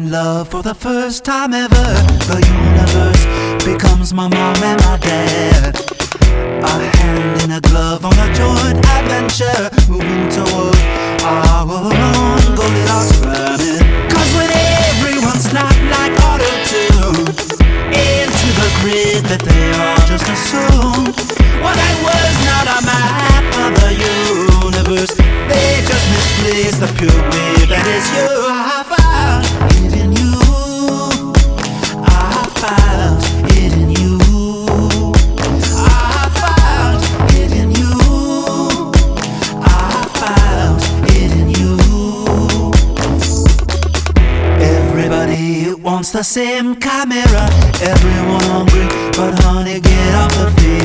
in love for the first time ever. The universe becomes my mom and my dad. A hand in a glove on a joint adventure, moving toward our own Goldilocks planet. Cause when everyone's not like auto-tune into the grid that they all just assume, well, that was not a map of the universe. They just misplaced the pure wave that is you. I found it in you. I found it in you. I found it in you. I found it in you. Everybody wants the same chimera. Everyone hungry, but honey, get off the field.